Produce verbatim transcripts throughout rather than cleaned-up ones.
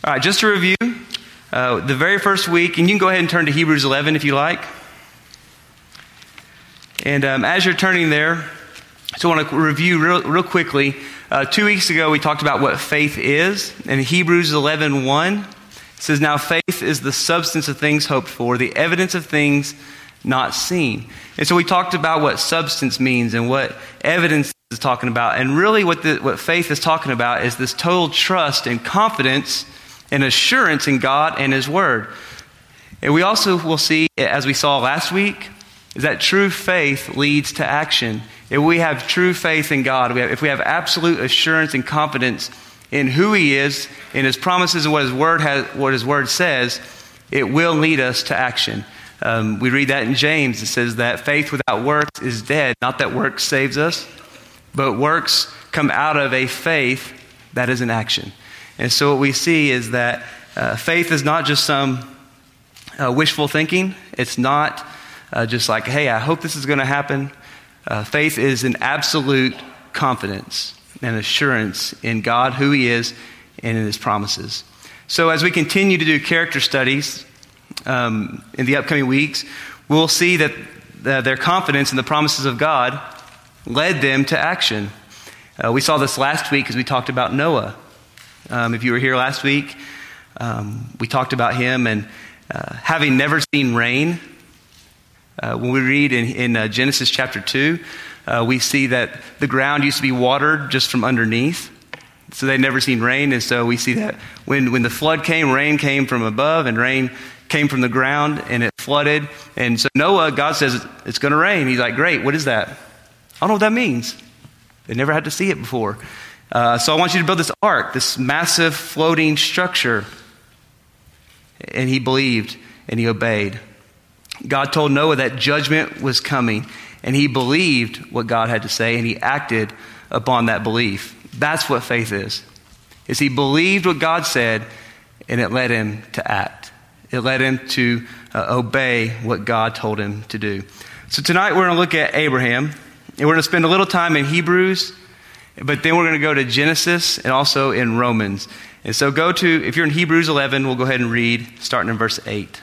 All right, just to review, uh, the very first week, and you can go ahead and turn to Hebrews eleven if you like. And um, as you're turning there, I just want to review real, real quickly. Uh, two weeks ago, we talked about what faith is. In Hebrews eleven one, it says, "Now faith is the substance of things hoped for, the evidence of things not seen." And so we talked about what substance means and what evidence is talking about. And really what the, what faith is talking about is this total trust and confidence and assurance in God and His Word. And we also will see, as we saw last week, is that true faith leads to action. If we have true faith in God, we have, if we have absolute assurance and confidence in who He is, in His promises and what His Word has, what His Word says, it will lead us to action. Um, we read that in James. It says that faith without works is dead. Not that works saves us, but works come out of a faith that is in action. And so what we see is that uh, faith is not just some uh, wishful thinking. It's not uh, just like, hey, I hope this is going to happen. Uh, faith is an absolute confidence and assurance in God, who He is, and in His promises. So as we continue to do character studies um, in the upcoming weeks, we'll see that uh, their confidence in the promises of God led them to action. Uh, we saw this last week as we talked about Noah. Um, if you were here last week, um, we talked about him and uh, having never seen rain. Uh, when we read in, in uh, Genesis chapter two, uh, we see that the ground used to be watered just from underneath. So they'd never seen rain. And so we see that when, when the flood came, rain came from above and rain came from the ground and it flooded. And so Noah, God says, it's going to rain. He's like, great, what is that? I don't know what that means. They never had to see it before. Uh, so I want you to build this ark, this massive floating structure. And he believed and he obeyed. God told Noah that judgment was coming, and he believed what God had to say, and he acted upon that belief. That's what faith is. Is he believed what God said, and it led him to act. It led him to uh, obey what God told him to do. So tonight we're going to look at Abraham, and we're going to spend a little time in Hebrews, but then we're going to go to Genesis and also in Romans. And so go to, if you're in Hebrews eleven, we'll go ahead and read, starting in verse eight.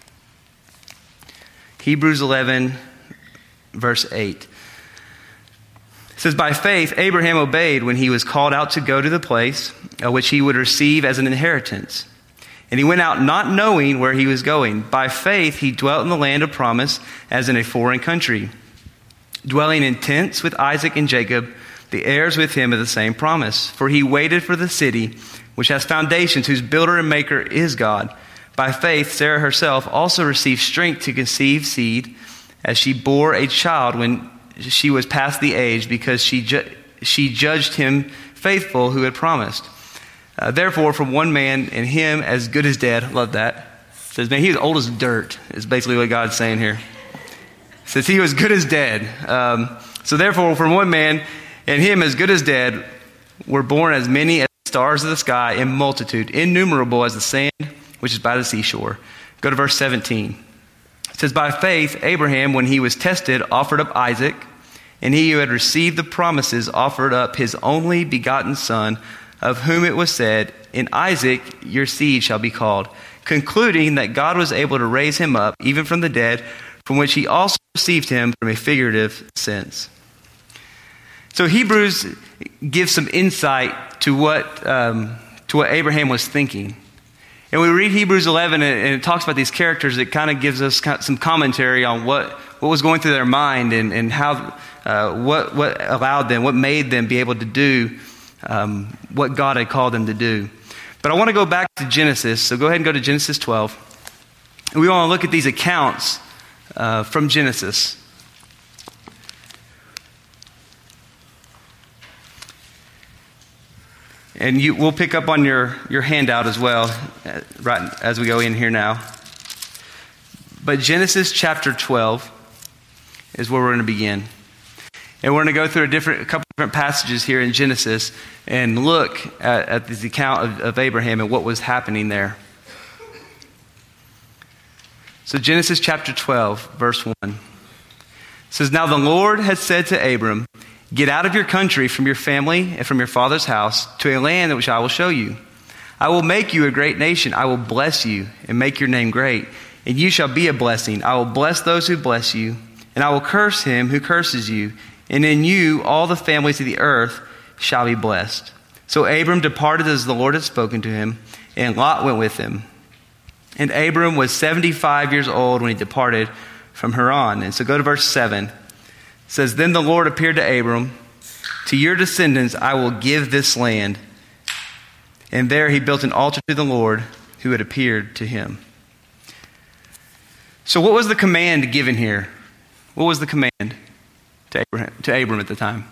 Hebrews eleven, verse eight. It says, "By faith, Abraham obeyed when he was called out to go to the place uh, which he would receive as an inheritance. And he went out not knowing where he was going. By faith, he dwelt in the land of promise as in a foreign country, dwelling in tents with Isaac and Jacob, the heirs with him of the same promise. For he waited for the city which has foundations, whose builder and maker is God. By faith, Sarah herself also received strength to conceive seed as she bore a child when she was past the age, because she ju- she judged him faithful who had promised. Uh, therefore, from one man, and him as good as dead," love that. It says, man, he was old as dirt, is basically what God's saying here. It says he was good as dead. Um, so therefore, from one man, and him as good as dead, were born as many as the stars of the sky in multitude, innumerable as the sand which is by the seashore. Go to verse seventeen. It says, "By faith, Abraham, when he was tested, offered up Isaac, and he who had received the promises offered up his only begotten son, of whom it was said, in Isaac your seed shall be called, concluding that God was able to raise him up, even from the dead, from which he also received him from a figurative sense." So Hebrews gives some insight to what um, to what Abraham was thinking. And we read Hebrews eleven, and it talks about these characters. It kind of gives us some commentary on what, what was going through their mind and, and how uh, what what allowed them, what made them be able to do um, what God had called them to do. But I want to go back to Genesis. So go ahead and go to Genesis twelve. And we want to look at these accounts uh, from Genesis. And you, we'll pick up on your, your handout as well, uh, right as we go in here now. But Genesis chapter twelve is where we're going to begin. And we're going to go through a different, a couple different passages here in Genesis and look at, at this account of, of Abraham and what was happening there. So Genesis chapter twelve, verse one. It says, "Now the Lord had said to Abram, get out of your country, from your family, and from your father's house, to a land which I will show you. I will make you a great nation. I will bless you and make your name great, and you shall be a blessing. I will bless those who bless you, and I will curse him who curses you. And in you all the families of the earth shall be blessed. So Abram departed as the Lord had spoken to him, and Lot went with him. And Abram was seventy-five years old when he departed from Haran. And so go to verse seven. It says, Then the Lord appeared to Abram. To your descendants I will give this land. And there he built an altar to the Lord who had appeared to him. So what was the command given here? What was the command to Abraham, to Abram at the time?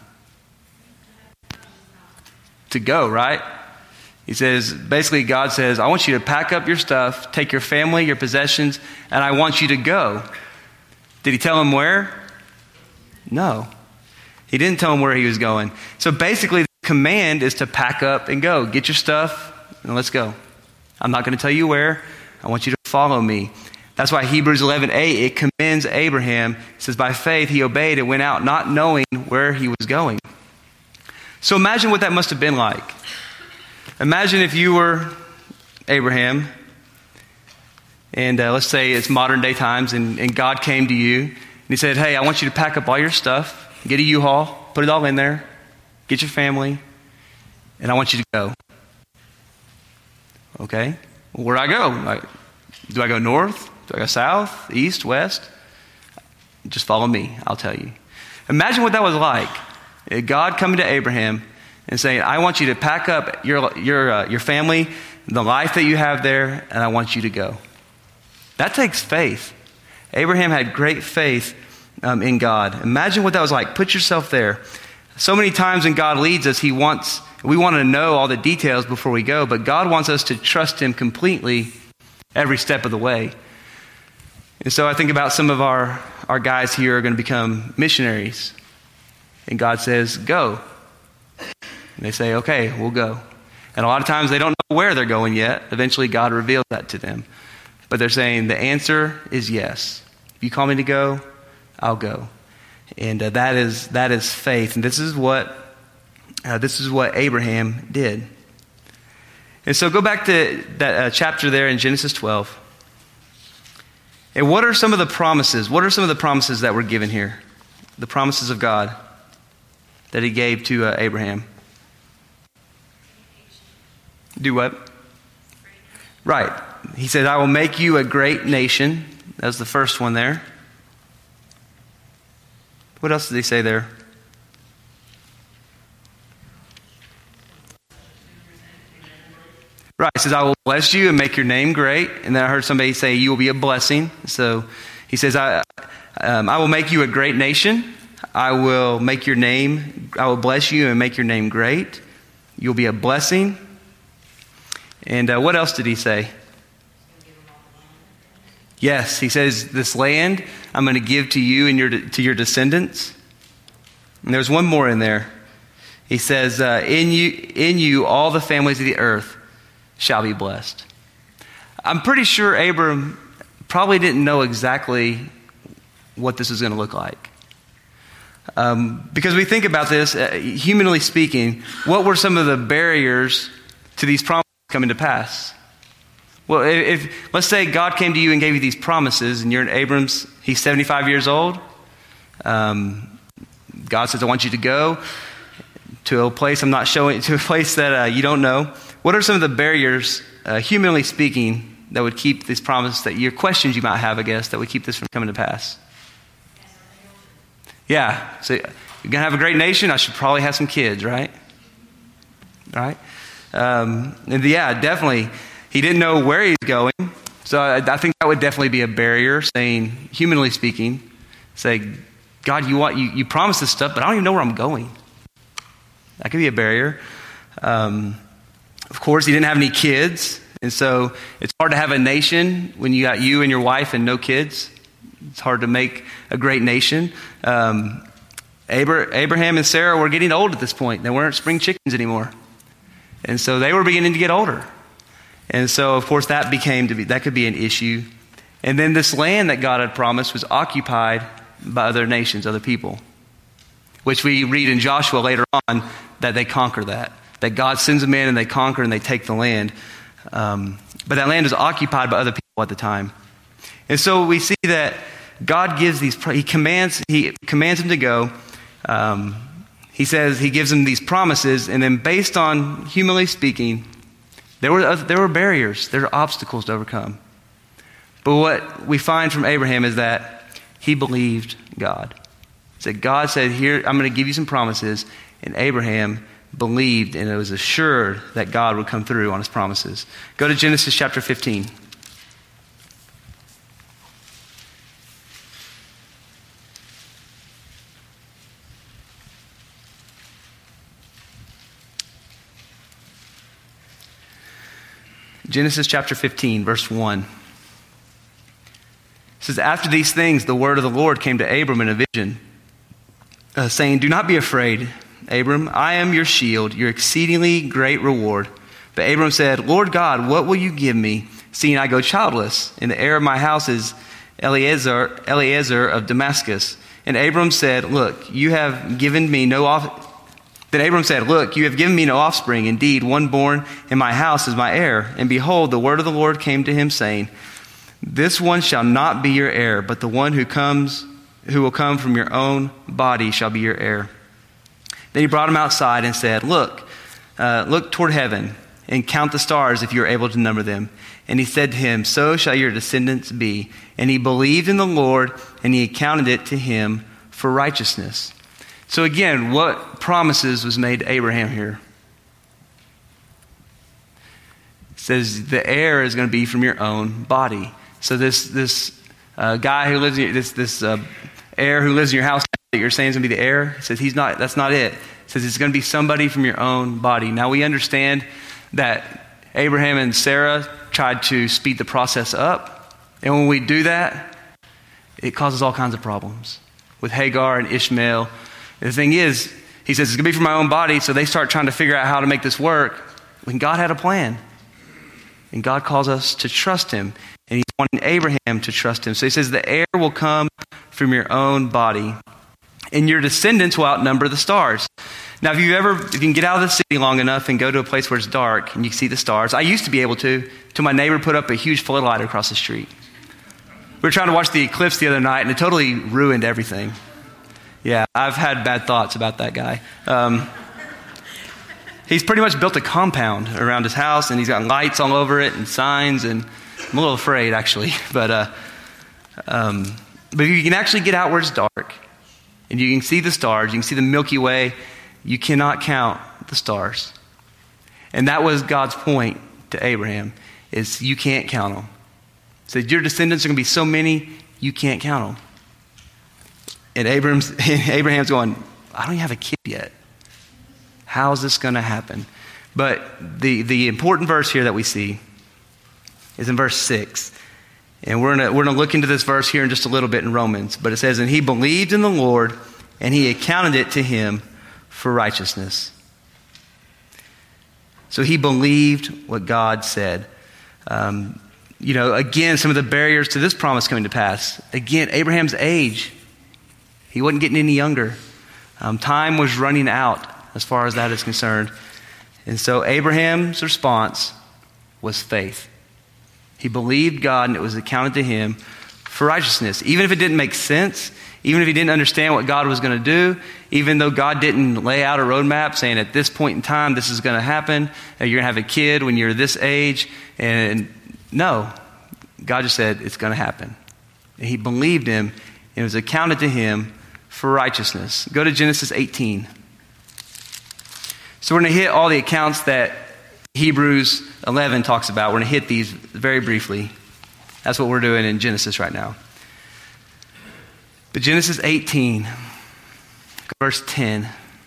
To go, right? He says, basically God says, I want you to pack up your stuff, take your family, your possessions, and I want you to go. Did he tell him where? No. He didn't tell him where he was going. So basically the command is to pack up and go. Get your stuff and let's go. I'm not going to tell you where. I want you to follow me. That's why Hebrews eleven eight, it commends Abraham. It says, by faith he obeyed and went out not knowing where he was going. So imagine what that must have been like. Imagine if you were Abraham, and uh, let's say it's modern day times, and, and God came to you, and he said, hey, I want you to pack up all your stuff, get a U-Haul, put it all in there, get your family, and I want you to go. Okay, well, where do I go? Like, do I go north? Do I go south, east, west? Just follow me, I'll tell you. Imagine what that was like. God coming to Abraham and saying, I want you to pack up your your uh, your family, the life that you have there, and I want you to go. That takes faith. Abraham had great faith um, in God. Imagine what that was like. Put yourself there. So many times when God leads us, he wants, we want to know all the details before we go, but God wants us to trust him completely every step of the way. And so I think about some of our, our guys here are going to become missionaries. And God says, go. And they say, okay, we'll go. And a lot of times they don't know where they're going yet. Eventually God reveals that to them. But they're saying the answer is yes. If you call me to go, I'll go. And uh, that is that is faith. And this is what uh, this is what Abraham did. And so go back to that uh, chapter there in Genesis twelve. And what are some of the promises? What are some of the promises that were given here? The promises of God that he gave to uh, Abraham. Do what? Right. He said, I will make you a great nation. That's the first one there. What else did he say there? Right. He says, I will bless you and make your name great. And then I heard somebody say, you will be a blessing. So he says, I, um, I will make you a great nation. I will make your name, I will bless you and make your name great. You'll be a blessing. And uh, what else did he say? Yes, he says, this land I'm going to give to you and your to your descendants. And there's one more in there. He says, uh, in you, in you all the families of the earth shall be blessed. I'm pretty sure Abram probably didn't know exactly what this is going to look like. Um, because we think about this, uh, humanly speaking, what were some of the barriers to these promises coming to pass? Well, if, if let's say God came to you and gave you these promises, and you're in Abram's, he's seventy-five years old. Um, God says, I want you to go to a place I'm not showing, to a place that uh, you don't know. What are some of the barriers, uh, humanly speaking, that would keep these promises, that your questions you might have, I guess, that would keep this from coming to pass? Yeah, so you're going to have a great nation, I should probably have some kids, right? Right? Um, and yeah, definitely. He didn't know where he's going, so I, I think that would definitely be a barrier, saying, humanly speaking, say, God, you want you, you promised this stuff, but I don't even know where I'm going. That could be a barrier. Um, of course, he didn't have any kids, and so it's hard to have a nation when you got you and your wife and no kids. It's hard to make a great nation. Um, Abraham and Sarah were getting old at this point. They weren't spring chickens anymore. And so they were beginning to get older. And so, of course, that became to be, that could be an issue. And then this land that God had promised was occupied by other nations, other people, which we read in Joshua later on that they conquer that. That God sends them in and they conquer and they take the land. Um, but that land was occupied by other people at the time. And so we see that God gives these, he commands, he commands him to go. Um, he says, he gives him these promises, and then based on humanly speaking, there were, there were barriers, there were obstacles to overcome. But what we find from Abraham is that he believed God. So God said, here, I'm going to give you some promises, and Abraham believed, and it was assured that God would come through on his promises. Go to Genesis chapter fifteen. Genesis chapter fifteen, verse one. It says, after these things, the word of the Lord came to Abram in a vision, uh, saying, do not be afraid, Abram. I am your shield, your exceedingly great reward. But Abram said, Lord God, what will you give me, seeing I go childless? And the heir of my house is Eliezer, Eliezer of Damascus. And Abram said, look, you have given me no off. Then Abram said, look, you have given me no offspring. Indeed, one born in my house is my heir. And behold, the word of the Lord came to him, saying, this one shall not be your heir, but the one who comes, who will come from your own body shall be your heir. Then he brought him outside and said, look, uh, look toward heaven and count the stars if you are able to number them. And he said to him, so shall your descendants be. And he believed in the Lord, and he accounted it to him for righteousness. So again, what promises was made to Abraham here? It says the heir is going to be from your own body. So this this uh, guy who lives in your, this this uh, heir who lives in your house that you're saying is going to be the heir, he says he's not. That's not it. It says it's going to be somebody from your own body. Now we understand that Abraham and Sarah tried to speed the process up, and when we do that, it causes all kinds of problems with Hagar and Ishmael. The thing is, he says, it's going to be from my own body, so they start trying to figure out how to make this work when God had a plan. And God calls us to trust him, and he's wanting Abraham to trust him. So he says, the heir will come from your own body, and your descendants will outnumber the stars. Now, if you ever, if you can get out of the city long enough and go to a place where it's dark and you can see the stars, I used to be able to, till my neighbor put up a huge floodlight across the street. We were trying to watch the eclipse the other night, and it totally ruined everything. Yeah, I've had bad thoughts about that guy. Um, he's pretty much built a compound around his house, and he's got lights all over it and signs, and I'm a little afraid, actually. But uh, um, but if you can actually get out where it's dark, and you can see the stars, you can see the Milky Way, you cannot count the stars. And that was God's point to Abraham, is you can't count them. So your descendants are going to be so many, you can't count them. And Abraham's, Abraham's going, I don't even have a kid yet. How is this going to happen? But the, the important verse here that we see is in verse six. And we're going we're to look into this verse here in just a little bit in Romans. But it says, and he believed in the Lord, and he accounted it to him for righteousness. So he believed what God said. Um, you know, again, some of the barriers to this promise coming to pass. Again, Abraham's age. He wasn't getting any younger. Um, time was running out as far as that is concerned. And so Abraham's response was faith. He believed God, and it was accounted to him for righteousness. Even if it didn't make sense, even if he didn't understand what God was going to do, even though God didn't lay out a roadmap saying at this point in time this is going to happen, you're going to have a kid when you're this age. And no, God just said it's going to happen. And he believed him, and it was accounted to him for righteousness. Go to Genesis eighteen. So we're going to hit all the accounts that Hebrews eleven talks about. We're going to hit these very briefly. That's what we're doing in Genesis right now. But Genesis eighteen, verse ten.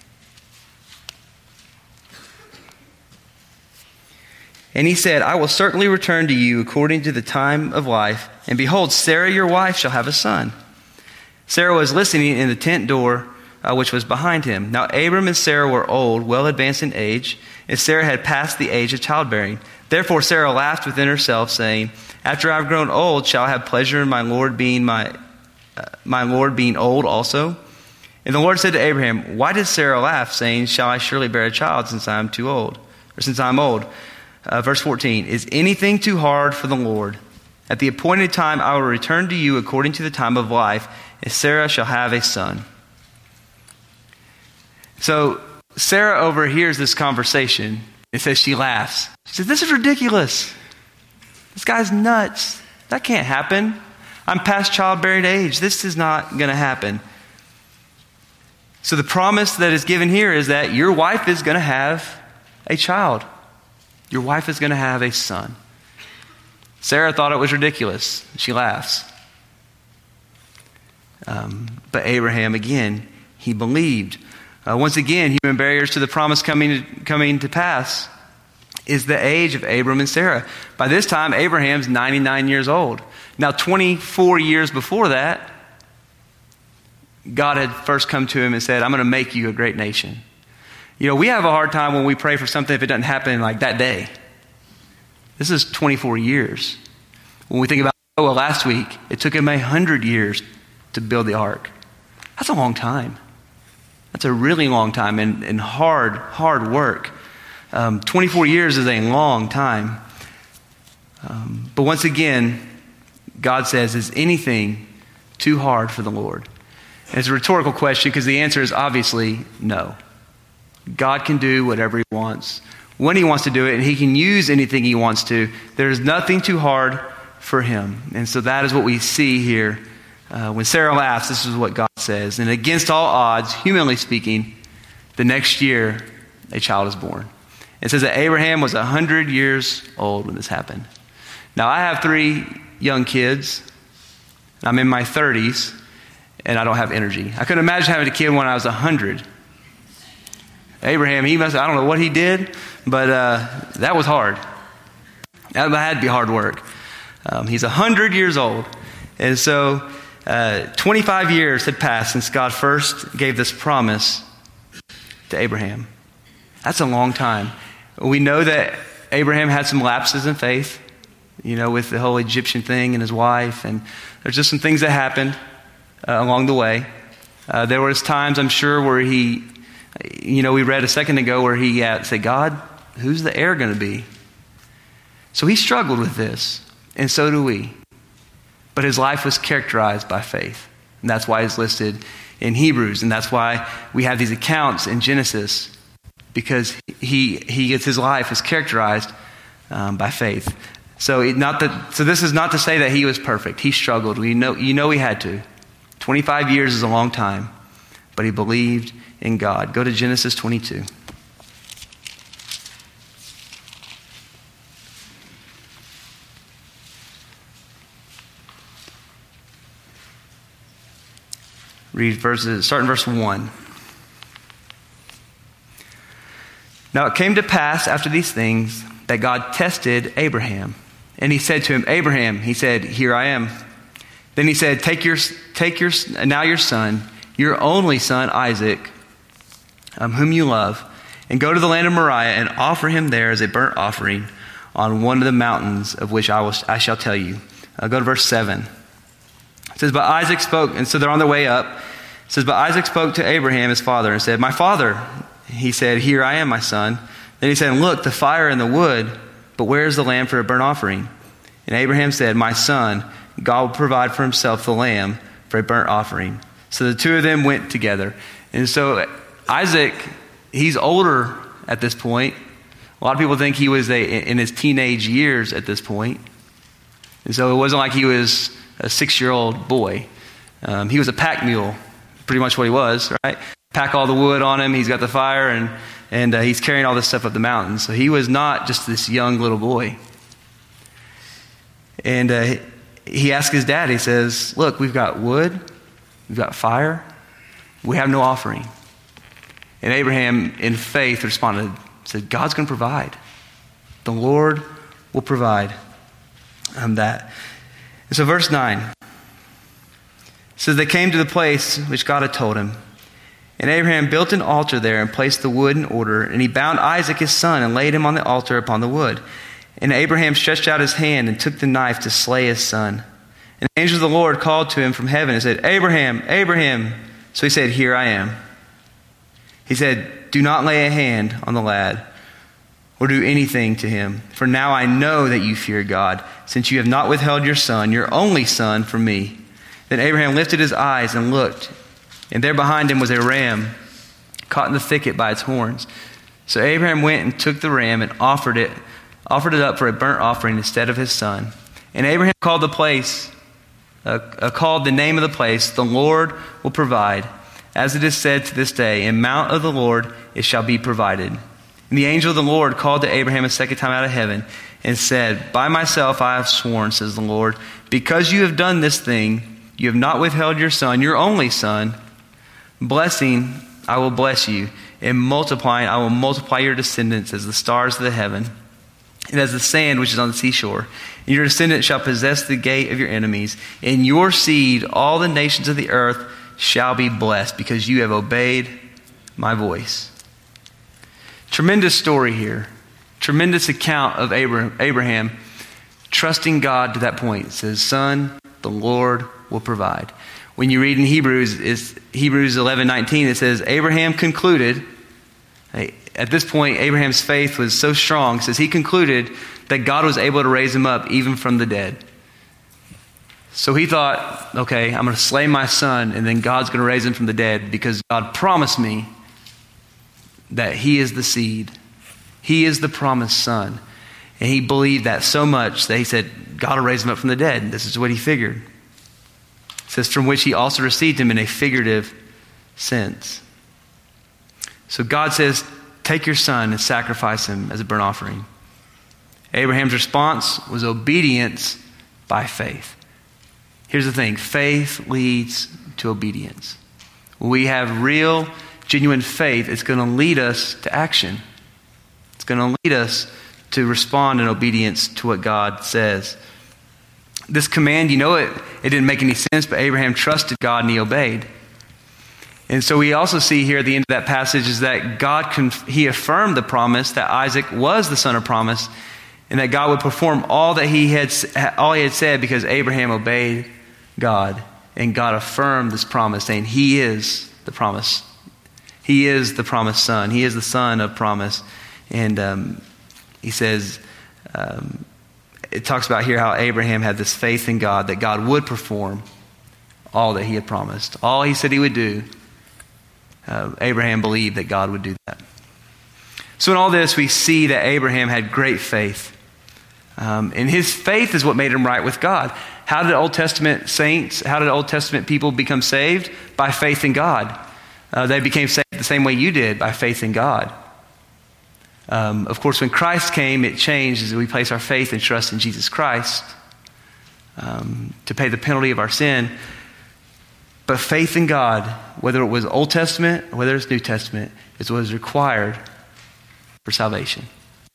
And he said, I will certainly return to you according to the time of life. And behold, Sarah your wife shall have a son. Sarah was listening in the tent door, uh, which was behind him. Now Abram and Sarah were old, well advanced in age, and Sarah had passed the age of childbearing. Therefore Sarah laughed within herself, saying, after I have grown old, shall I have pleasure in my Lord being my uh, my Lord being old also? And the Lord said to Abraham, why did Sarah laugh, saying, shall I surely bear a child since I am too old, or since I am old? Uh, verse fourteen, is anything too hard for the Lord? At the appointed time I will return to you according to the time of life, and Sarah shall have a son. So Sarah overhears this conversation. It says she laughs. She says, this is ridiculous. This guy's nuts. That can't happen. I'm past childbearing age. This is not going to happen. So the promise that is given here is that your wife is going to have a child. Your wife is going to have a son. Sarah thought it was ridiculous. She laughs. Um, but Abraham, again, he believed. Uh, once again, human barriers to the promise coming to, coming to pass is the age of Abram and Sarah. By this time, Abraham's ninety-nine years old. Now, twenty-four years before that, God had first come to him and said, I'm going to make you a great nation. You know, we have a hard time when we pray for something if it doesn't happen like that day. This is twenty-four years. When we think about, oh, well, last week, it took him one hundred years to build the ark. That's a long time. That's a really long time and, and hard, hard work. Um, twenty-four years is a long time. Um, but once again, God says, is anything too hard for the Lord? And it's a rhetorical question because the answer is obviously no. God can do whatever he wants, when he wants to do it, and he can use anything he wants to. There's nothing too hard for him. And so that is what we see here. Uh, when Sarah laughs, this is what God says. And against all odds, humanly speaking, the next year, a child is born. It says that Abraham was one hundred years old when this happened. Now, I have three young kids. I'm in my thirties, and I don't have energy. I couldn't imagine having a kid when I was one hundred. Abraham, he must, I don't know what he did, but uh, that was hard. That had to be hard work. Um, he's one hundred years old. And so uh, twenty-five years had passed since God first gave this promise to Abraham. That's a long time. We know that Abraham had some lapses in faith, you know, with the whole Egyptian thing and his wife. And there's just some things that happened uh, along the way. Uh, there was times, I'm sure, where he, you know, we read a second ago where he uh, said, God, who's the heir going to be? So he struggled with this, and so do we. But his life was characterized by faith. And that's why it's listed in Hebrews. And that's why we have these accounts in Genesis, because he he gets his life is characterized um, by faith. So it not that. So this is not to say that he was perfect. He struggled. We know you know he had to. twenty-five years is a long time, but he believed in God. Go to Genesis twenty-two. Read verses. Start in verse one. Now it came to pass after these things that God tested Abraham. And he said to him, Abraham, he said, here I am. Then he said, take your, take your, now your son, your only son, Isaac, um, whom you love, and go to the land of Moriah and offer him there as a burnt offering on one of the mountains of which I will, I shall tell you. Uh, go to verse seven. It says, but Isaac spoke, and so they're on their way up. It says, but Isaac spoke to Abraham, his father, and said, my father. He said, here I am, my son. Then he said, look, the fire and the wood, but where is the lamb for a burnt offering? And Abraham said, my son, God will provide for himself the lamb for a burnt offering. So the two of them went together. And so Isaac, he's older at this point. A lot of people think he was a, in his teenage years at this point. And so it wasn't like he was a six-year-old boy. Um, he was a pack mule, pretty much what he was, right? Pack all the wood on him. He's got the fire, and and uh, he's carrying all this stuff up the mountain. So he was not just this young little boy. And uh, he asked his dad, he says, look, we've got wood, we've got fire, we have no offering. And Abraham, in faith, responded, said, God's going to provide. The Lord will provide um, that. And so verse nine says, they came to the place which God had told him. And Abraham built an altar there and placed the wood in order. And he bound Isaac his son and laid him on the altar upon the wood. And Abraham stretched out his hand and took the knife to slay his son. And the angel of the Lord called to him from heaven and said, Abraham, Abraham. So he said, here I am. He said, do not lay a hand on the lad or do anything to him. For now I know that you fear God, since you have not withheld your son, your only son, from me." Then Abraham lifted his eyes and looked, and there behind him was a ram caught in the thicket by its horns. So Abraham went and took the ram and offered it, offered it up for a burnt offering instead of his son. And Abraham called the place, uh, uh, called the name of the place, "The Lord will provide." As it is said to this day, "In mount of the Lord it shall be provided." And the angel of the Lord called to Abraham a second time out of heaven and said, "By myself I have sworn, says the Lord, because you have done this thing, you have not withheld your son, your only son. Blessing I will bless you, and multiplying I will multiply your descendants as the stars of the heaven, and as the sand which is on the seashore. And your descendants shall possess the gate of your enemies. In your seed all the nations of the earth shall be blessed, because you have obeyed my voice." Tremendous story here. Tremendous account of Abraham, Abraham trusting God to that point. It says, "Son, the Lord will provide." When you read in Hebrews, it's Hebrews eleven nineteen, it says, Abraham concluded, at this point, Abraham's faith was so strong, it says he concluded that God was able to raise him up even from the dead. So he thought, okay, I'm going to slay my son, and then God's going to raise him from the dead, because God promised me that he is the seed. He is the promised son. And he believed that so much that he said, God will raise him up from the dead. This is what he figured. It says, from which he also received him in a figurative sense. So God says, take your son and sacrifice him as a burnt offering. Abraham's response was obedience by faith. Here's the thing. Faith leads to obedience. When we have real, genuine faith, it's going to lead us to action. It's going to lead us to respond in obedience to what God says. This command, you know, it, it didn't make any sense, but Abraham trusted God and he obeyed. And so we also see here at the end of that passage is that God, conf- he affirmed the promise that Isaac was the son of promise, and that God would perform all that he had, all he had said, because Abraham obeyed God. And God affirmed this promise, saying he is the promise. He is the promised son. He is the son of promise. And um, he says, um, it talks about here how Abraham had this faith in God, that God would perform all that he had promised. All he said he would do, uh, Abraham believed that God would do that. So in all this, we see that Abraham had great faith. Um, and his faith is what made him right with God. How did Old Testament saints, how did Old Testament people become saved? By faith in God. Uh, they became saved the same way you did, by faith in God. Um, of course, when Christ came, it changed as we place our faith and trust in Jesus Christ um, to pay the penalty of our sin. But faith in God, whether it was Old Testament or whether it's New Testament, is what is required for salvation.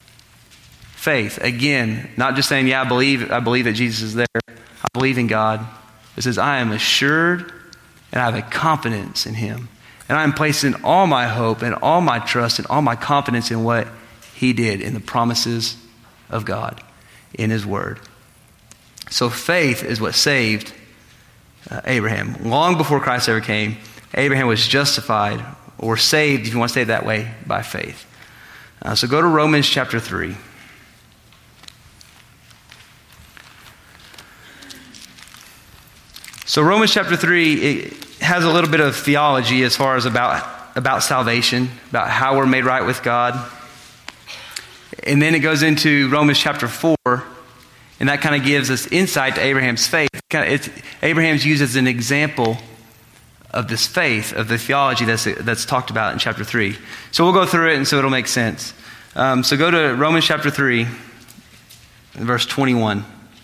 Faith, again, not just saying, yeah, I believe, I believe that Jesus is there. I believe in God. It says, I am assured and I have a confidence in him. And I am placing all my hope and all my trust and all my confidence in what he did, in the promises of God, in his word. So faith is what saved uh, Abraham. Long before Christ ever came, Abraham was justified or saved, if you want to say it that way, by faith. Uh, so go to Romans chapter three. So Romans chapter three, it has a little bit of theology as far as about, about salvation, about how we're made right with God. And then it goes into Romans chapter four, and that kind of gives us insight to Abraham's faith. It's, Abraham's used as an example of this faith, of the theology that's, that's talked about in chapter three. So we'll go through it, and so it'll make sense. Um, so go to Romans chapter three, verse twenty-one.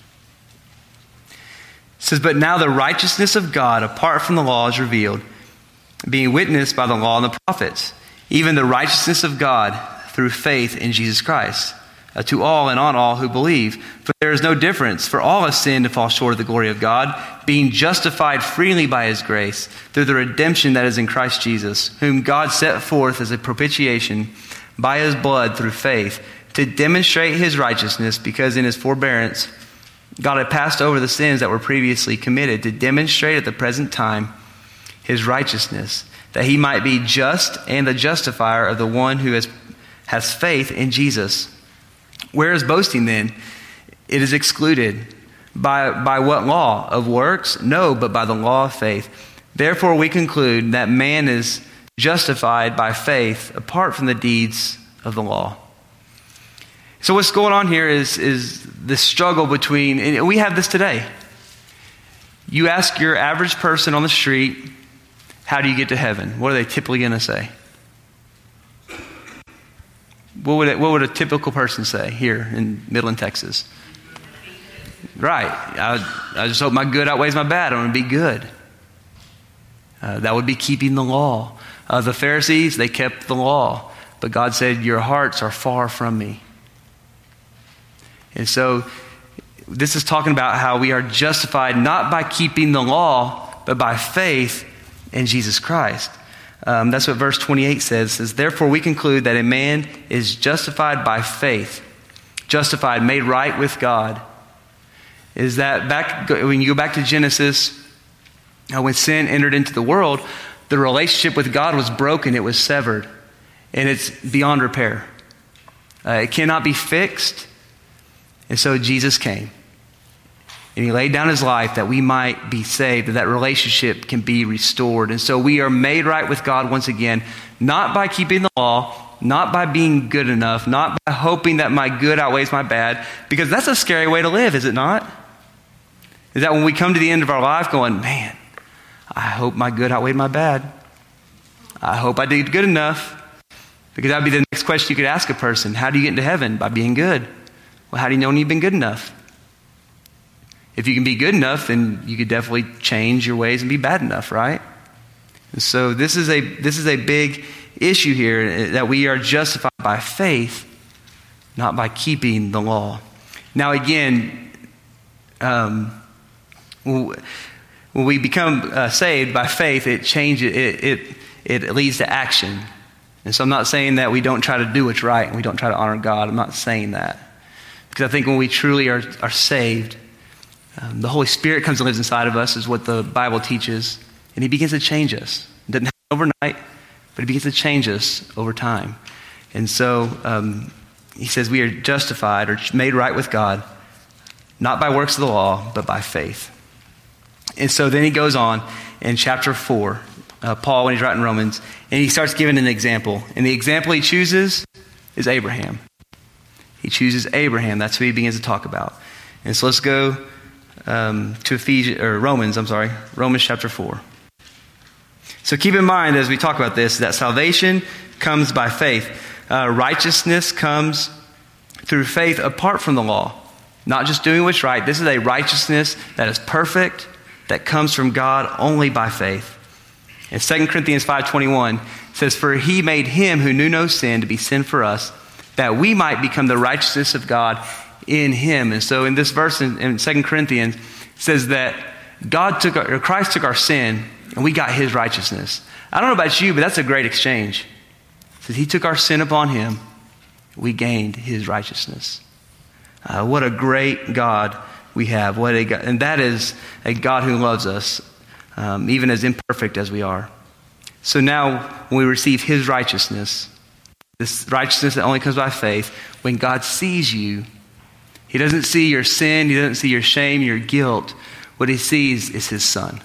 It says, but now the righteousness of God apart from the law is revealed, being witnessed by the law and the prophets, even the righteousness of God through faith in Jesus Christ, uh, to all and on all who believe. For there is no difference, for all have sinned and fall short of the glory of God, being justified freely by his grace, through the redemption that is in Christ Jesus, whom God set forth as a propitiation by his blood through faith, to demonstrate his righteousness, because in his forbearance God had passed over the sins that were previously committed, to demonstrate at the present time his righteousness, that he might be just and the justifier of the one who has has faith in Jesus. Where is boasting then? It is excluded. By, by what law? Of works? No, but by the law of faith. Therefore we conclude that man is justified by faith apart from the deeds of the law. So what's going on here is, is the struggle between, and we have this today. You ask your average person on the street, how do you get to heaven? What are they typically going to say? What would, it, what would a typical person say here in Midland, Texas? Right. I, I just hope my good outweighs my bad. I want to be good. Uh, that would be keeping the law. Uh, the Pharisees, they kept the law. But God said, your hearts are far from me. And so this is talking about how we are justified not by keeping the law, but by faith in Jesus Christ. Um, that's what verse twenty-eight says. It says, therefore we conclude that a man is justified by faith. Justified, made right with God. Is that back when you go back to Genesis, uh, when sin entered into the world, the relationship with God was broken. It was severed. And it's beyond repair. Uh, it cannot be fixed. And so Jesus came. And he laid down his life that we might be saved, that that relationship can be restored. And so we are made right with God once again, not by keeping the law, not by being good enough, not by hoping that my good outweighs my bad, because that's a scary way to live, is it not? Is that when we come to the end of our life going, man, I hope my good outweighed my bad. I hope I did good enough. Because that would be the next question you could ask a person. How do you get into heaven? By being good. Well, how do you know when you've been good enough? If you can be good enough, then you could definitely change your ways and be bad enough, right? And so this is a this is a big issue here, that we are justified by faith, not by keeping the law. Now again, um, when we become uh, saved by faith, it changes. It, it it leads to action. And so I'm not saying that we don't try to do what's right and we don't try to honor God. I'm not saying that, because I think when we truly are are saved, um, the Holy Spirit comes and lives inside of us, is what the Bible teaches, and He begins to change us. It doesn't happen overnight, but He begins to change us over time. And so um, He says we are justified or made right with God, not by works of the law, but by faith. And so then he goes on in chapter four, uh, Paul, when he's writing Romans, and he starts giving an example. And the example he chooses is Abraham. He chooses Abraham. That's who he begins to talk about. And so let's go um, to Ephesians, or Romans, I'm sorry, Romans chapter four. So keep in mind as we talk about this, that salvation comes by faith. Uh, righteousness comes through faith apart from the law. Not just doing what's right. This is a righteousness that is perfect, that comes from God only by faith. And Second Corinthians five twenty-one says, for He made Him who knew no sin to be sin for us, that we might become the righteousness of God in Him. And so in this verse in, in Second Corinthians, it says that God took our, or Christ took our sin and we got His righteousness. I don't know about you, but that's a great exchange. It says He took our sin upon Him, we gained His righteousness. Uh, what a great God we have. What a God, and that is a God who loves us, um, even as imperfect as we are. So now, when we receive His righteousness, this righteousness that only comes by faith, when God sees you, He doesn't see your sin, He doesn't see your shame, your guilt. What He sees is His Son.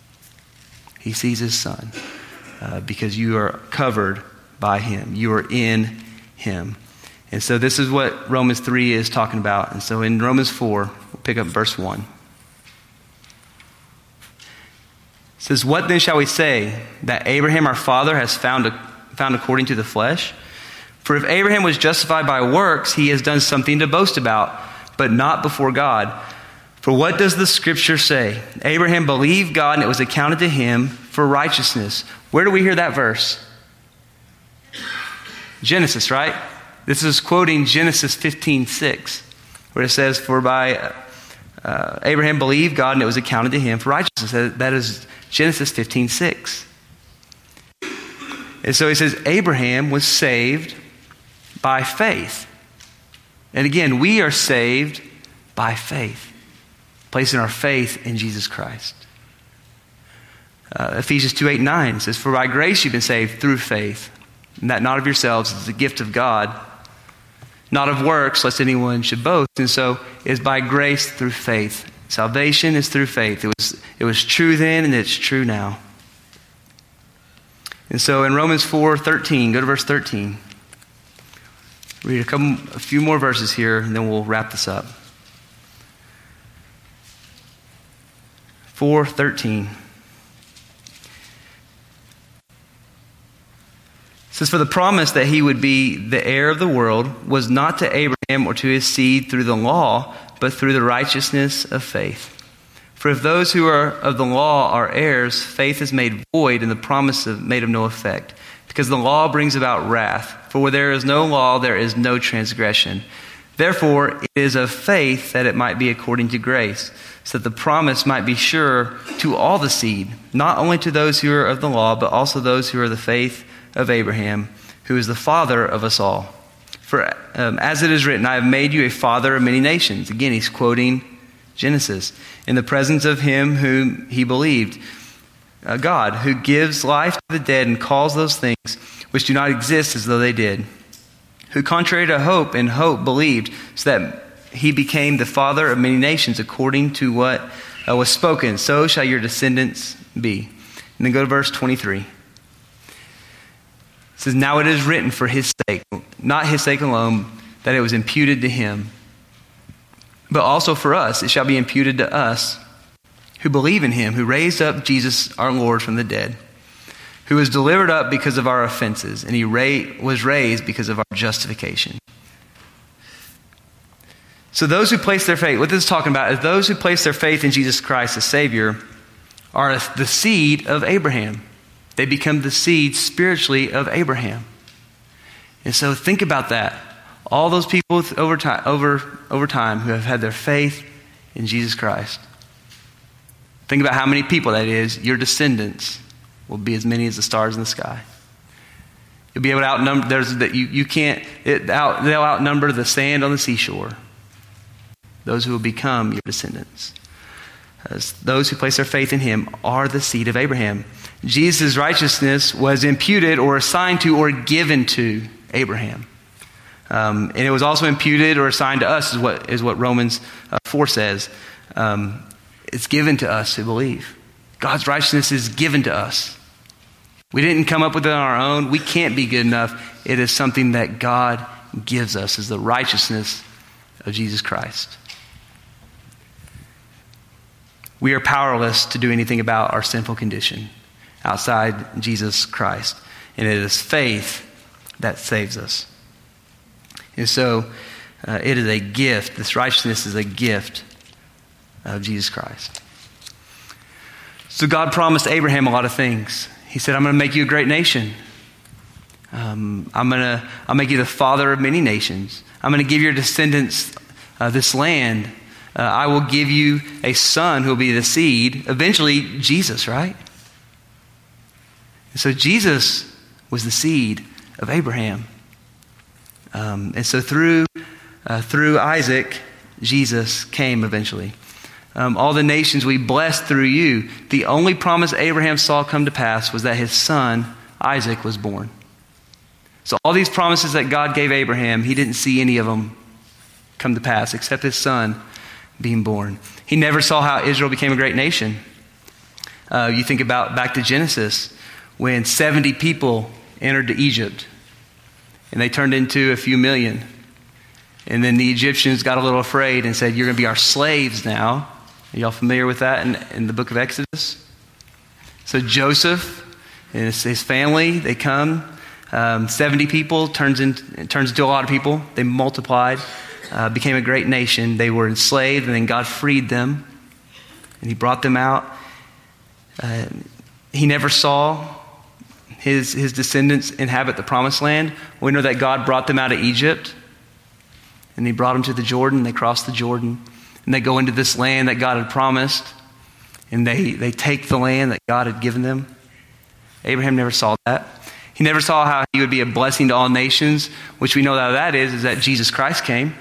He sees His Son uh, because you are covered by Him. You are in Him. And so this is what Romans three is talking about. And so in Romans four, we'll pick up verse one. It says, what then shall we say? That Abraham our father has found, a, found according to the flesh? For if Abraham was justified by works, he has done something to boast about, but not before God. For what does the scripture say? Abraham believed God and it was accounted to him for righteousness. Where do we hear that verse? Genesis, right? This is quoting Genesis fifteen six, where it says, for by uh, Abraham believed God and it was accounted to him for righteousness. That is Genesis fifteen six. And so he says Abraham was saved by faith. And again, we are saved by faith, placing our faith in Jesus Christ. Uh, Ephesians two eight nine says, for by grace you've been saved through faith. And that not of yourselves is the gift of God, not of works, lest anyone should boast. And so it is by grace through faith. Salvation is through faith. It was, it was true then, and it's true now. And so in Romans four thirteen, go to verse thirteen. Read a couple, a few more verses here, and then we'll wrap this up. four thirteen. It says, for the promise that he would be the heir of the world was not to Abraham or to his seed through the law, but through the righteousness of faith. For if those who are of the law are heirs, faith is made void and the promise of, made of no effect, because the law brings about wrath. For where there is no law, there is no transgression. Therefore, it is of faith that it might be according to grace, so that the promise might be sure to all the seed, not only to those who are of the law, but also those who are of the faith of Abraham, who is the father of us all. For um, as it is written, I have made you a father of many nations. Again, he's quoting Genesis. In the presence of him whom he believed, uh, God, who gives life to the dead and calls those things which do not exist as though they did, who contrary to hope and hope believed, so that he became the father of many nations according to what uh, was spoken, so shall your descendants be. And then go to verse twenty-three. It says, now it is written for his sake, not his sake alone, that it was imputed to him, but also for us, it shall be imputed to us who believe in him, who raised up Jesus our Lord from the dead, who was delivered up because of our offenses, and he ra- was raised because of our justification. So those who place their faith, what this is talking about is those who place their faith in Jesus Christ as Savior are the seed of Abraham. They become the seed spiritually of Abraham. And so think about that. All those people over time, over, over time who have had their faith in Jesus Christ. Think about how many people that is. Your descendants will be as many as the stars in the sky. You'll be able to outnumber, there's that you, you can't, it, out, they'll outnumber the sand on the seashore. Those who will become your descendants. As those who place their faith in him are the seed of Abraham. Jesus' righteousness was imputed or assigned to or given to Abraham. Um, and it was also imputed or assigned to us, is what is what Romans uh, four says. Um, it's given to us who believe. God's righteousness is given to us. We didn't come up with it on our own. We can't be good enough. It is something that God gives us, is the righteousness of Jesus Christ. We are powerless to do anything about our sinful condition outside Jesus Christ. And it is faith that saves us. And so uh, it is a gift. This righteousness is a gift of Jesus Christ. So God promised Abraham a lot of things. He said, I'm going to make you a great nation. Um, I'm going to I'll make you the father of many nations. I'm going to give your descendants uh, this land. Uh, I will give you a son who will be the seed. Eventually, Jesus, right? And so Jesus was the seed of Abraham. Um, and so through uh, through Isaac, Jesus came eventually. Um, all the nations we blessed through you. The only promise Abraham saw come to pass was that his son, Isaac, was born. So all these promises that God gave Abraham, he didn't see any of them come to pass except his son being born. He never saw how Israel became a great nation. Uh, you think about back to Genesis when seventy people entered to Egypt and they turned into a few million. And then the Egyptians got a little afraid and said, you're going to be our slaves now. Are y'all familiar with that in, in the book of Exodus? So Joseph and his, his family, they come. Um, seventy people turns, in, turns into a lot of people. They multiplied, uh, became a great nation. They were enslaved, and then God freed them. And he brought them out. Uh, he never saw his, his descendants inhabit the promised land. We know that God brought them out of Egypt. And he brought them to the Jordan. They crossed the Jordan. And they go into this land that God had promised. And they, they take the land that God had given them. Abraham never saw that. He never saw how he would be a blessing to all nations, which we know that that is, is that Jesus Christ came.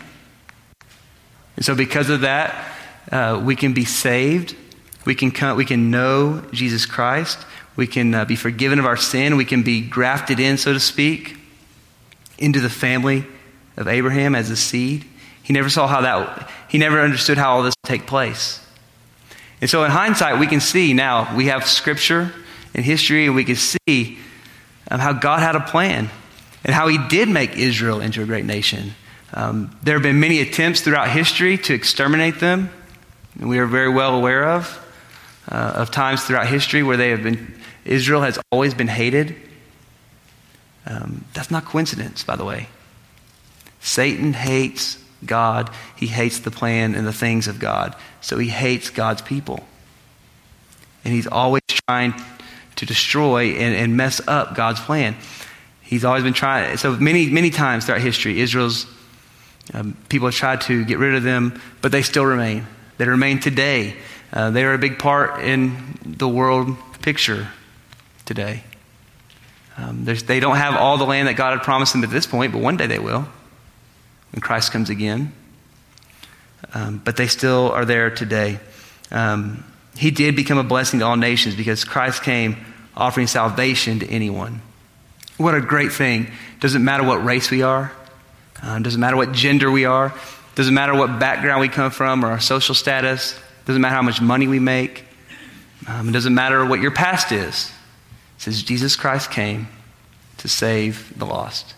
And so because of that, uh, we can be saved. We can come, we can know Jesus Christ. We can uh, be forgiven of our sin. We can be grafted in, so to speak, into the family of Abraham as a seed. He never saw how that, he never understood how all this would take place. And so in hindsight, we can see now, we have scripture and history, and we can see um, how God had a plan and how he did make Israel into a great nation. Um, there have been many attempts throughout history to exterminate them, and we are very well aware of, uh, of times throughout history where they have been, Israel has always been hated. Um, that's not coincidence, by the way. Satan hates God. He hates the plan and the things of God. So he hates God's people. And he's always trying to destroy and, and mess up God's plan. He's always been trying. So many, many times throughout history, Israel's um, people have tried to get rid of them, but they still remain. They remain today. Uh, they are a big part in the world picture today. Um, they don't have all the land that God had promised them at this point, but one day they will, when Christ comes again. Um, but they still are there today. Um, he did become a blessing to all nations because Christ came offering salvation to anyone. What a great thing. Doesn't matter what race we are. Uh, doesn't matter what gender we are. Doesn't matter what background we come from or our social status. Doesn't matter how much money we make. Um, it doesn't matter what your past is. It says Jesus Christ came to save the lost.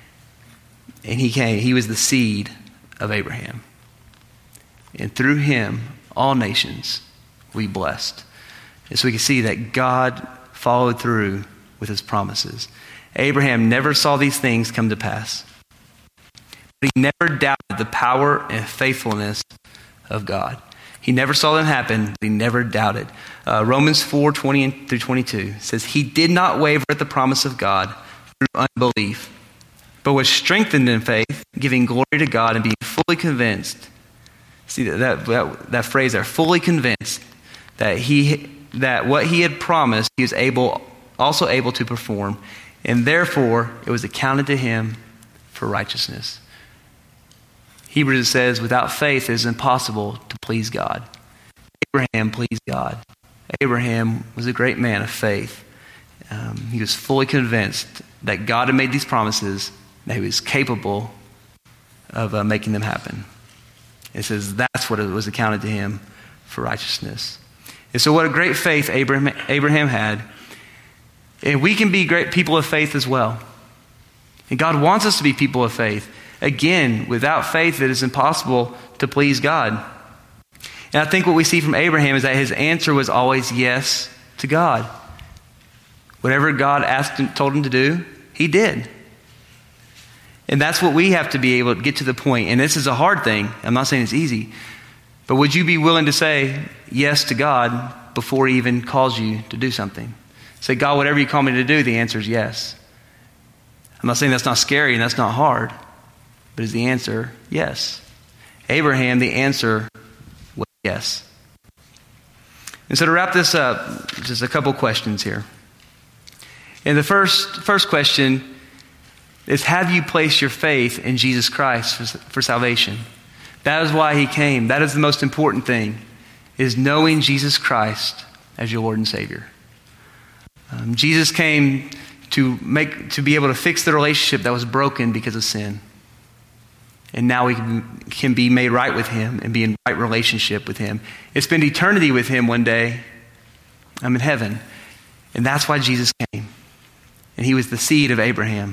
And he came, he was the seed of Abraham. And through him, all nations will be blessed. And so we can see that God followed through with his promises. Abraham never saw these things come to pass. But he never doubted the power and faithfulness of God. He never saw them happen, but he never doubted. Uh, Romans four, twenty through twenty-two says, he did not waver at the promise of God through unbelief, but was strengthened in faith, giving glory to God and being fully convinced. See that, that, that phrase there, fully convinced that he that what he had promised, he was able also able to perform, and therefore it was accounted to him for righteousness. Hebrews says, without faith it is impossible to please God. Abraham pleased God. Abraham was a great man of faith. Um, he was fully convinced that God had made these promises, that he was capable of uh, making them happen. It says that's what it was accounted to him for righteousness. And so what a great faith Abraham, Abraham had. And we can be great people of faith as well. And God wants us to be people of faith. Again, without faith, it is impossible to please God. And I think what we see from Abraham is that his answer was always yes to God. Whatever God asked him, told him to do, he did. And that's what we have to be able to get to the point. And this is a hard thing. I'm not saying it's easy. But would you be willing to say yes to God before he even calls you to do something? Say, God, whatever you call me to do, the answer is yes. I'm not saying that's not scary and that's not hard. But is the answer yes? Abraham, the answer was yes. And so to wrap this up, just a couple questions here. And the first, first question is, have you placed your faith in Jesus Christ for, for salvation? That is why he came. That is the most important thing, is knowing Jesus Christ as your Lord and Savior. Um, Jesus came to make to be able to fix the relationship that was broken because of sin. And now we can, can be made right with him and be in right relationship with him. And spend eternity with him one day. I'm in heaven. And that's why Jesus came. And he was the seed of Abraham.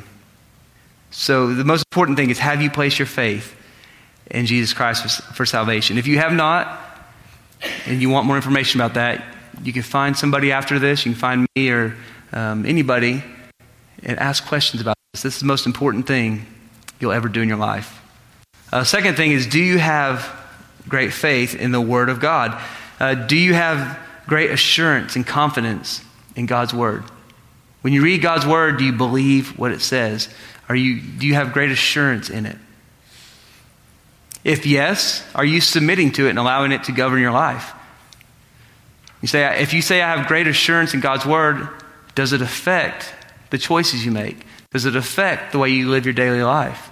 So the most important thing is, have you placed your faith in Jesus Christ for, for salvation? If you have not, and you want more information about that, you can find somebody after this. You can find me or um, anybody and ask questions about this. This is the most important thing you'll ever do in your life. Uh, second thing is, do you have great faith in the Word of God? Uh, do you have great assurance and confidence in God's Word? When you read God's Word, do you believe what it says? Are you, do you have great assurance in it? If yes, are you submitting to it and allowing it to govern your life? You say, if you say I have great assurance in God's Word, does it affect the choices you make? Does it affect the way you live your daily life?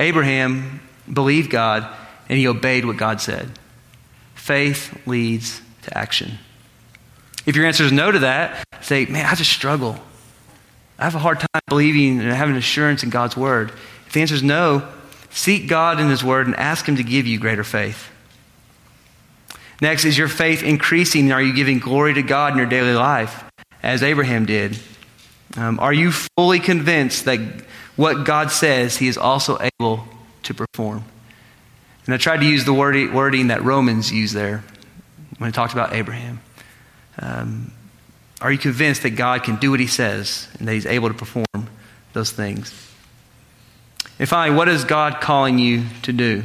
Abraham believed God and he obeyed what God said. Faith leads to action. If your answer is no to that, say, man, I just struggle. I have a hard time believing and having assurance in God's word. If the answer is no, seek God in his word and ask him to give you greater faith. Next, is your faith increasing? Are you giving glory to God in your daily life, as Abraham did? Um, are you fully convinced that what God says, he is also able to perform? And I tried to use the word, wording that Romans used there when it talked about Abraham. Um, are you convinced that God can do what he says and that he's able to perform those things? And finally, what is God calling you to do?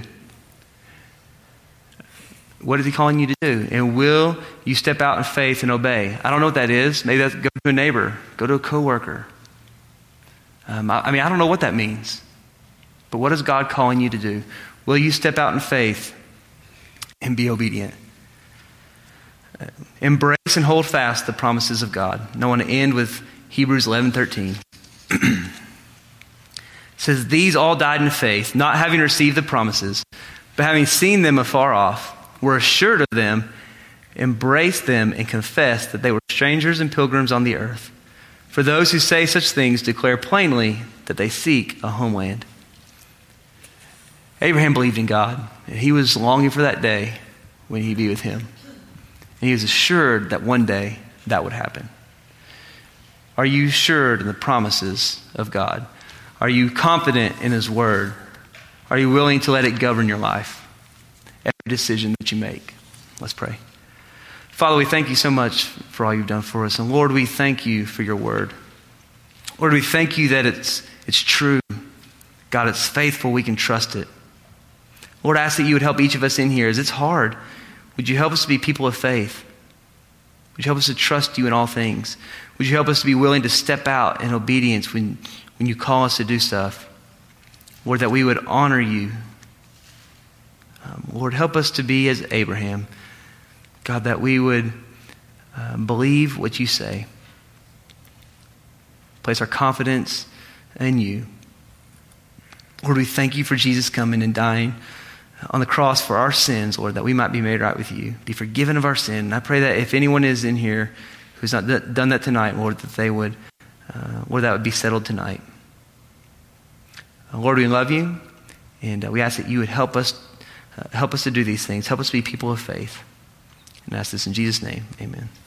What is he calling you to do? And will you step out in faith and obey? I don't know what that is. Maybe that's go to a neighbor, go to a coworker. Um, I, I mean, I don't know what that means. But what is God calling you to do? Will you step out in faith and be obedient? Uh, embrace and hold fast the promises of God. And I want to end with Hebrews eleven thirteen. It says, these all died in faith, not having received the promises, but having seen them afar off, were assured of them, embraced them, and confessed that they were strangers and pilgrims on the earth. For those who say such things declare plainly that they seek a homeland. Abraham believed in God, and he was longing for that day when he'd be with him. And he was assured that one day that would happen. Are you assured in the promises of God? Are you confident in his word? Are you willing to let it govern your life? Every decision that you make. Let's pray. Father, we thank you so much for all you've done for us. And Lord, we thank you for your word. Lord, we thank you that it's it's true. God, it's faithful. We can trust it. Lord, I ask that you would help each of us in here as it's hard. Would you help us to be people of faith? Would you help us to trust you in all things? Would you help us to be willing to step out in obedience when, when you call us to do stuff? Lord, that we would honor you. Um, Lord, help us to be as Abraham. God, that we would uh, believe what you say. Place our confidence in you. Lord, we thank you for Jesus coming and dying on the cross for our sins, Lord, that we might be made right with you, be forgiven of our sin. And I pray that if anyone is in here who's not d- done that tonight, Lord, that they would, uh, Lord, that would be settled tonight. Uh, Lord, we love you, and uh, we ask that you would help us, uh, help us to do these things. Help us be people of faith. And I ask this in Jesus' name, amen.